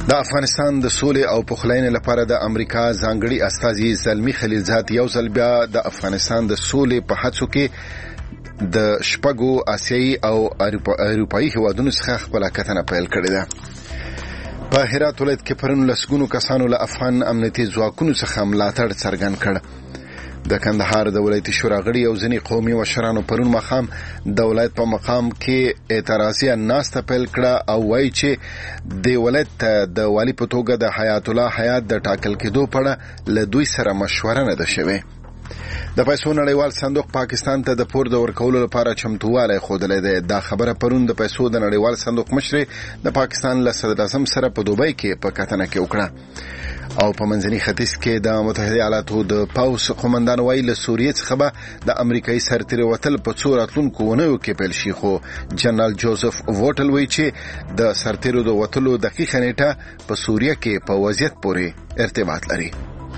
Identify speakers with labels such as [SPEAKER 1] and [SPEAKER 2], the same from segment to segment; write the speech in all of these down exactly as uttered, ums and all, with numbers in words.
[SPEAKER 1] د افغانستان د سولې او پخلاینې لپاره د امریکا ځانګړي استازي زلمی خلیلزاد یو ځل بیا د افغانستان د سولې په هڅو کې د شپږو آسیایي او اروپایي هیوادونو څخه خپله کتنه پیل کړې ده. په هرات ولایت کې پرون لسګونو کسانو له افغان امنیتي ځواکونو څخه ملاتړ څرګند کړ. د کندهار د ولایتي شورا غړي او ځینې قومي مشرانو پرون ماښام د ولایت په مقام کې اعتراضي ناسته پیل کړه او وایي چې د ولایت ته د والي په توګه د حیات الله حیات د ټاکل کېدو په اړه له دوی سره مشوره نه ده شوې. د پیسو نړیوال صندوق پاکستان ته د پور د ورکولو لپاره چمتووالی ښودلی دی. دا خبره پرون د پیسو د نړیوال صندوق مشر د پاکستان له صدر اعظم سره په دوبۍ کې په کتنه کې وکړه. او په منځني ختیځ کې د متحده ایالاتو د پوځ قومندان وایي له سوریې څخه به د امریکایي سرتېروتل په څو راتلونکو اونیو کې پیل شي، خو جنرال جوزف ووټل وایي چې د سرتېرو د وتلو دقیقه نیټه په سوریه کې په وضعیت پورې ارتباط لري.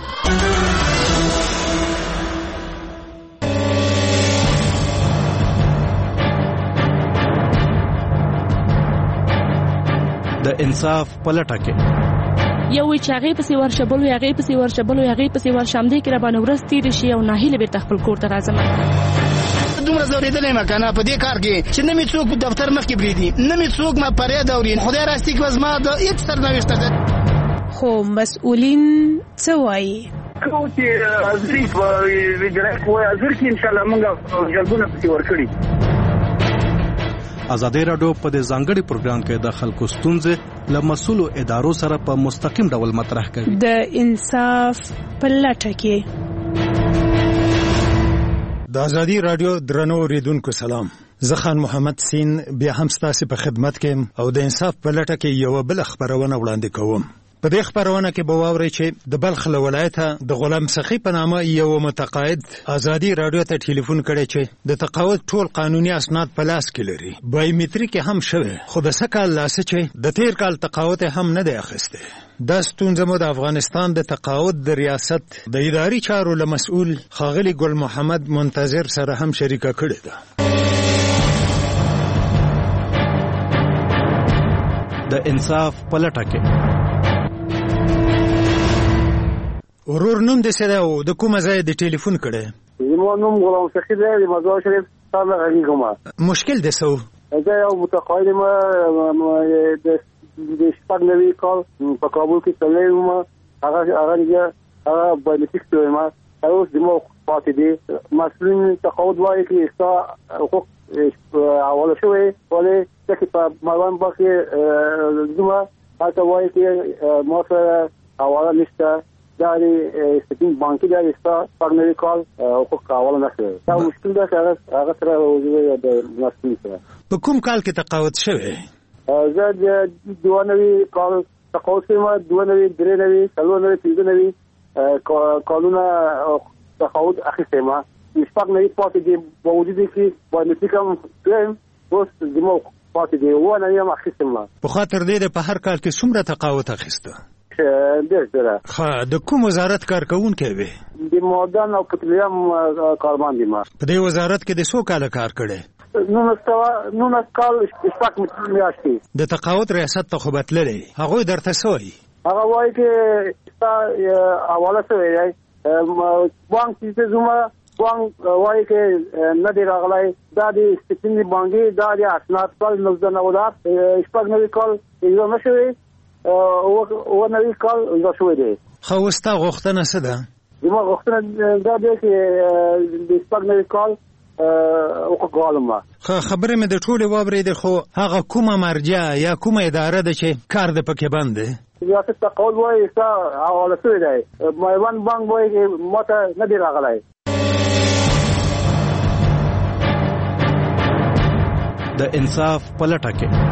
[SPEAKER 2] د انصاف پلټه کې
[SPEAKER 3] یو وی چې هغه پسې ورشبل وي هغه پسې ورشبل وي هغه پسې ورشمدې کې را باندې ورځ تیر شي او ناهیله به خپل کور ته راځم.
[SPEAKER 4] دومره زوریدلې ما کنه په دې کار کې چې نه می څوک په دفتر مخ کې بریدي نه می څوک ما پرې دورین خدای راستي کې وزما د هیڅ سرنوشت ده.
[SPEAKER 5] خو مسؤلین څه وایي؟
[SPEAKER 6] کوم چې ازریف ویډرک وای ازر کې ان شاء الله موږ جلبونه پکې ورکړي.
[SPEAKER 2] ازادي راډیو په دې ځانګړي پروګرام کې د خلکو ستونزې له مسؤلو ادارو سره په مستقیم ډول مطرح کوي.
[SPEAKER 5] د انصاف په لټه کې
[SPEAKER 7] د ازادي راډیو درنو اوریدونکو سلام. زه خان محمد سین بیا هم ستاسو په خدمت کې او د انصاف په لټه کې یو بل خبرونه وړاندې کوم. په دې خبرونه کې به واورئ چې د بلخ له ولایته د غلام سخی په نامه یو متقاعد ازادي راډیو ته ټلیفون کړی چې د تقاعد ټول قانوني اسناد په لاس کې لري، بایومټریک هم شوی، خو د څه کال لاسه چې د تیر کال تقاعد هم نه دی اخیستی. دا ستونزه مو د افغانستان د تقاعد د ریاست د اداري چارو له مسؤل ښاغلي ګل محمد منتظر سره هم شریکه کړې ده.
[SPEAKER 2] د انصاف په لټه کې
[SPEAKER 7] ورور نوم دې څه دی او د کومه ځای د ټلیفون کړی؟
[SPEAKER 6] زما نوم غلام سخي دی، د مزار شریف څخه غږیږم.
[SPEAKER 7] مشکل دې څه و؟
[SPEAKER 6] زه یو متقاعد یم د شپږ نوي کال په کابل کې تللی وم. هغه هغه هغه بایومټریک شوی ما اوس زما پاتې دی. مسؤلین تقاعد وایي چې ستا حقوق حواله شوی ولې چې په مروان باغ کې زما هلته وایي چې ما سره حواله نشته. داری سپین بانکی داری استا پرنوی کال حقوق حواله نشوی. دا مشکل ده چې هغه سره وجوه د مسئولین سره.
[SPEAKER 7] په کوم کال کې تقاعد شوی؟
[SPEAKER 6] زه د دوه نوي کال تقاعد شوم، دوه نوي درې نوي څلور نوي پنځه نوي کالونه تقاعد اخیستی ما. شپږ نوي پاتې دي با وجود کې بایومټریک هم شویم، اوس زما پاتې دي اووه نوي هم اخیستم ما.
[SPEAKER 7] په خاطر دې په هر کال کې څومره تقاعد اخیسته؟
[SPEAKER 6] ډېر ډېره.
[SPEAKER 7] ښه، د کوم وزارت کارکوونکی وې؟
[SPEAKER 6] د معدن او پټرولیم کارمند یم.
[SPEAKER 7] په دې وزارت کې د څو کاله کار کړی؟
[SPEAKER 6] نولس سوه نولس کال شپږ میاشتې.
[SPEAKER 7] د تقاعد ریاست ته خو به تللی، هغوی درته څه وایي؟
[SPEAKER 6] هغه وایي چې ستا حواله شوی دی بانک چې زما بانک وایي چې نه دی راغلی. دا د سپین بانکي دا د اسناد کال نوزده نولس شپږ نوي کال اجرا نه شوی او نوی کال اجرا شوی دی.
[SPEAKER 7] خو اوس ستا غوښتنه څه ده؟
[SPEAKER 6] زما غوښتنه دا دی چې د شپږ نوي کال حقوق غواړم.
[SPEAKER 7] خو خبرې مې د ټولې واورېدې، خو هغه کومه مرجع یا کومه اداره ده چې کار د پکې بند دی؟
[SPEAKER 6] ریاست تقاعد وایي ستا حواله شوی دی. میوند بانک وایي چې ما ته نه دی راغلی.
[SPEAKER 2] د انصاف په لټه کې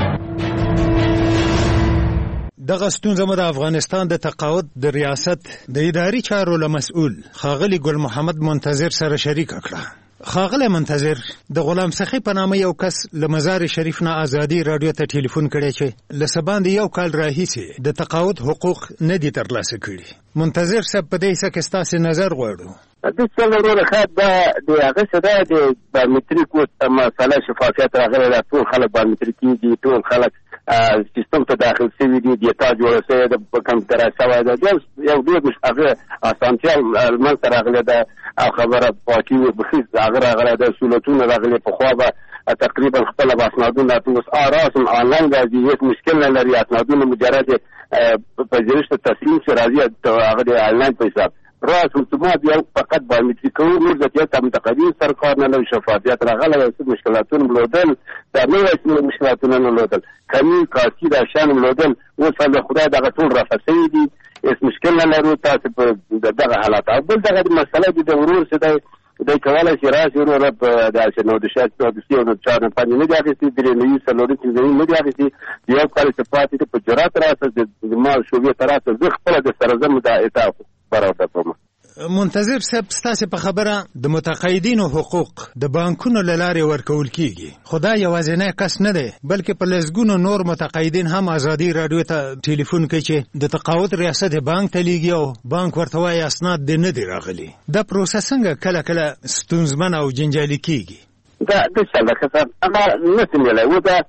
[SPEAKER 7] دغه ستونزه مو د افغانستان د تقاعد د ریاست د اداري چارو له مسؤل ښاغلي ګل محمد منتظر سره شریکه کړه. ښاغلی منتظر، د غلام سخی په نامه یو کس له مزار شریف نه ازادي راډیو ته ټلیفون کړی چې له څه باندې یو کال راهیسې د تقاعد حقوق نه دي ترلاسه کړي. منتظر صاحب، په دې څه کې ستاسې نظر غواړو.
[SPEAKER 8] د څه وروره خاط دا د هغه څه ده د بایومټریک مسله شفافیت راغلی ده. ټول خلک بایومټریک کېږي، ټول خلک سیستم ته داخل شوي دي ډیټا جوړه شوې ده په کمپیوټر شوی ده یو ډېر هغه اسانتیا منځته راغلې ده او خبره پاکي بخیز هغه راغلی ده سهولتونه راغلي پخوا به تقریبا خپله به اسنادونه اوس راسم آنلاین راځي هېڅ مشکل نه لري اسنادونه مجرد پذیرش ته تسلیم شي راځي هغه د آنلاین په حساب راس رسومات یو فقط بایومتریک کوو نور د تیته متقدم سر کار نه لري شفافیت راغلی څه مشکلاتونه ملودل دا نه وایي چې مشکلاتونه نه ملودل کمی کاسي دا شان ملودل اوس د خدای دغه ټول رفع شوي دي هېڅ مشکل نه لرو تاسو په دغه حالات او بل دغه مسله دي د ورور څه دی دی کولی شي راشي وروره په داسې نو د شاید سودسي او د چا نه پانې نه دي اخېستي درې نوي څلوري پنځه نه دي اخېستي د یو کال څه پاتې دي په جرات راسه د ما شوبې ته راسه زه خپله د سره ځم دا اطاعت برابر کوم.
[SPEAKER 7] منتظر صاحب ستاسو په خبره د متقاعدینو حقوق د بانکونو له لارې ورکول کیږي خدا یوازینی کس نه دی بلکې په لسګونو نور متقاعدین هم ازادي رادیو ته ټلیفون کوي چې د تقاعد ریاست بانک ته لیږي او بانک ورته وایي اسناد دې نه دي راغلي دا پروسه څنګه کله کله ستونزمن او جنجالي کیږي
[SPEAKER 8] دا د څه لکه اما نسم ویلی و دا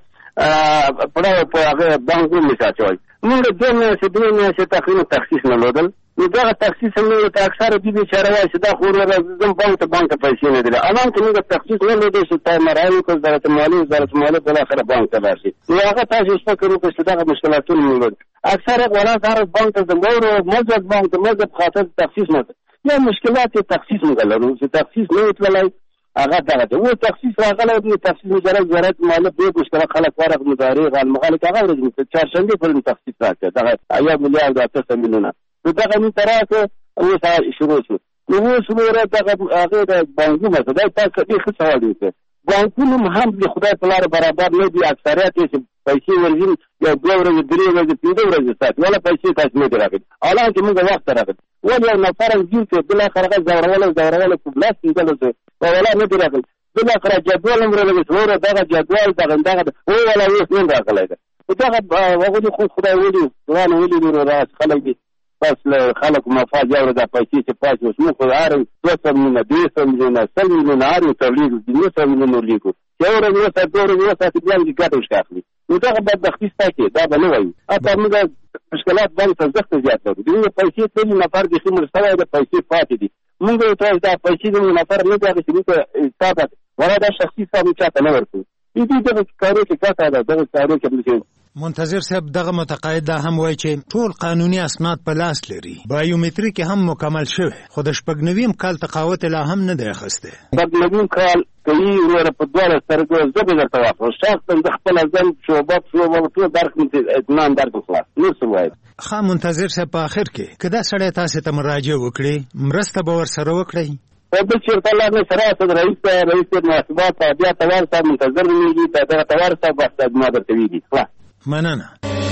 [SPEAKER 8] پړاو په هغه بانک ومثال شوی موږ دوه میاشتې درې میاشتې تقریبا تخصیص نه لودل نو دغه تخصیص هم نه ته اکثره دي بیچاره وایي چې دا خو زم بانک ته بانک ته پیسې نه دي الان که موږ تخصیص نه لودی چې تا مراعي وکړو وزارت مالیې وزارت مالیې بالاخره بانک ته لاړ شي نو هغه تاسو فکر وکړئ چې دغه مشکلاتونه مو لود اکثره ولات هر بانک ته زموږ مزد بانک ته مزد خاطر تخصیص نه یا مشکلات تخصیص موږ لرو چې تخصیص نه وتللی هغه دغه دی و تخصیص راغلی دی تخصیص مجرد وزارت مالیه ډېر مشکله خلک ورغ مدارې غالمغالک هغه ورځ چهارشنبې پورې تخصیص راکړه دغه یو میلیارد اته سوه میلیونه نو دغه مې ته راکړه اوس شروع شو نو اوس وګوره دغه هغې د بانکونه څه دی تاسو ډېر ښه سوال وکړئ بانکونه هم د خدای په لاره برابر نه دي اکثریت یې چې پیسې ورځي یو دوه ورځې درې ورځې پنځه ورځې ساتي ولا پیسې تاسو نه دي راغلي حالان چې موږ وخت راغلي ولې یو نفر هم ګیر کړي بالاخره هغه زورولی زورولی په لاس پنځلس ولا نه دي راغلي بالاخره جدول هم راغلی وروره دغه جدول دغه دغه و ولا اوس نه راغلی ده دغه هغه دي خو خدای ولي قرآن ولي دي راس خلک دي بس له خلکو مفاد یو د پیسې چې پاتې اوس موږ خو هر دوه سوه میلیونه درې سوه میلیونه سل میلیونه هر یو تبلیغ نهه سوه میلیونه ورلیکو یو ورځ یوه ساعت دوه ورځې یوه ساعت بیا هم ګټه ورشته اخلي نو دغه بدبختي ستا کې دا به نه وایي حتی موږ مشکلات باندې ارزښت زیات لرو د موږ پیسې ټولې نفر بیخي مړ شوی د پیسې پاتې دي موږ ورته وایو دا پیسې د موږ نفر نه دي اخېستې موږ ته تا ته ولا دا شخصي حساب موږ چا ته نه ورکوو دې دغه کارو کې ګټه ده دغه کارو کې موږ
[SPEAKER 7] منتظر صاحب دغه متقاعد دا هم وایي چې ټول قانوني اسناد په لاس لري بایومتریک هم مکمل شوی خو د شپږ نویم کال تقاعد لا هم نه دی اخیستی
[SPEAKER 8] شپږ نویم کال کوي وروره په دواړه سترګو زه به درته واخلم شخصا زه خپله ځم شعبه شعبه ټول درکړم چې اطمینان درکړم خلاص نور څه ووایم
[SPEAKER 7] ښه منتظر صاحب په آخر کې که دا سړی تاسې ته مراجعه وکړي مرسته به ورسره وکړئ
[SPEAKER 8] او بل چېرته الله نه سره صد رئیس ته رئیس صاحب محاسبات ته بیا توار صاحب منتظر نومېږي ته دغه توار صاحب بس ما درته ویږي خلاص
[SPEAKER 7] مننه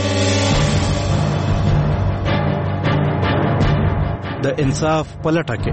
[SPEAKER 2] د انصاف پلټه کې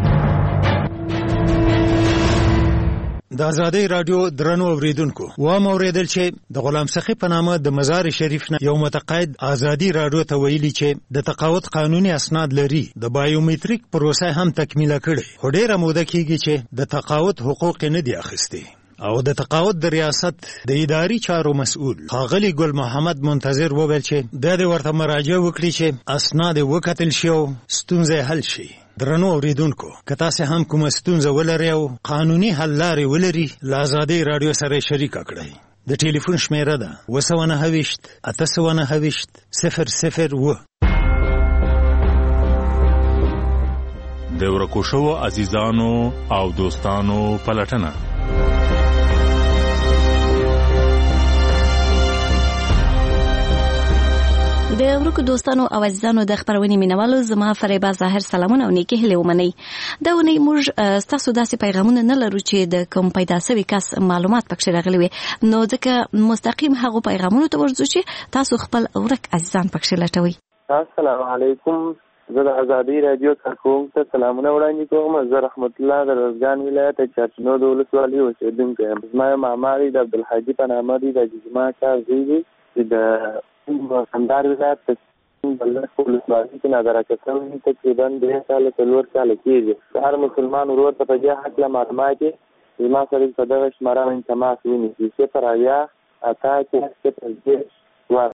[SPEAKER 7] د ازادۍ راډیو درنو اوریدونکو و مو اوریدل چې د غلام سخی په نامه د مزار شریف نه یو متقاعد ازادۍ راډیو ته ویلي چې د تقاعد قانوني اسناد لري د بایومتریک پروسه هم تکمیله کړي خو ډیره موده کیږي چې د تقاعد حقوق نه دي اخیستي او د تقاعد د ریاست د اداري چارو مسؤل ښاغلي ګل محمد منتظر وویل چې د دې ورته مراجعه وکړي چې اسناد وکتل شي او ستونزې حل شي درنو اوریدونکو که تاسو هم کومه ستونزه ولرئ او قانوني حل لارې ولري له ازادۍ راډیو سره شریکه کړئ د ټلیفون شمیره ده اوه سوه نهه ویشت اته سوه نهه ویشت صفر صفر اوه
[SPEAKER 9] د ورکو شوو عزیزانو او دوستانو پلټنه
[SPEAKER 10] د ورکو دوستانو او عزیزانو د خبرونې مینوالو زما فریبا ظاهر سلامونه او نیکې هیلې ومنئ دا ونې موږ ستاسو داسې پیغامونه نه لرو چې د کوم پیدا سوي کس معلومات پکښې راغلي وي نو ځکه مستقیم هغو پیغامونو ته ورځو چې تاسو خپل ورک عزیزان پکښې لټوئ.
[SPEAKER 11] السلام علیکم زه د ازادۍ راډیو کارکوونکو ته سلامونه وړاندې کوم. زه رحمت الله د روزګان ولایت چارچنو د ولسوالۍ اوسېدونکی یم. زما یو ماما دی د عبدالحاجي په نامه دی د جسما کار زوی دی چې د کندهار ولایت په بلخ ولسوالۍ کې نادرکه شوی تقریبا درې کاله څلور کاله کېږي. هر مسلمان ورور ته په دې هکله معلومات یې زما سره په دغه شماره باندې تماس ونیسي صفر اویا اته اتیا صفر دېرش